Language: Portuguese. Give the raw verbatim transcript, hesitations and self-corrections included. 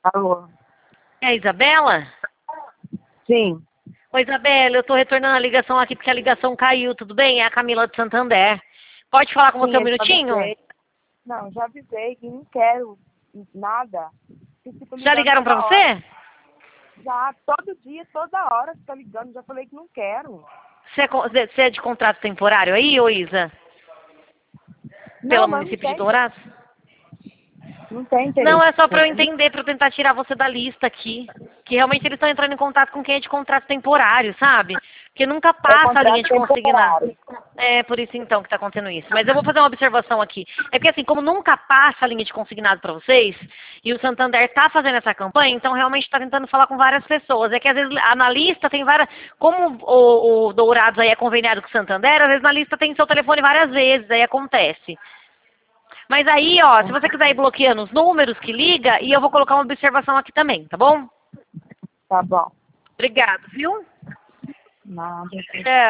Alô? É a Isabela? Sim. Oi, Isabela, eu tô retornando a ligação aqui porque a ligação caiu, tudo bem? É a Camila de Santander. Pode falar com Sim, você um eu já minutinho? avisei. Não, já avisei que não quero nada. Que fico Já ligando ligaram pra toda hora. você? Já, todo dia, toda hora fica ligando. Já falei que não quero. Você é, con- você é de contrato temporário aí, ô Isa? Não, Pelo mas não município de tem, Dourados? não tem Não, interesse. é só pra eu entender, pra eu tentar tirar você da lista aqui. Que realmente eles estão entrando em contato com quem é de contrato temporário, sabe? Porque nunca É passa a linha contrato de consignado. temporário. É por isso então que está acontecendo isso. Mas eu vou fazer uma observação aqui. É porque assim, como nunca passa a linha de consignado para vocês, e o Santander está fazendo essa campanha, então realmente está tentando falar com várias pessoas. É que às vezes a- na lista tem várias. Como o, o Dourados aí é conveniado com o Santander, às vezes na lista tem seu telefone várias vezes, aí acontece. Mas aí, ó, se você quiser ir bloqueando os números que liga, e eu vou colocar uma observação aqui também, tá bom? Tá bom. Obrigado, viu? Nada. É.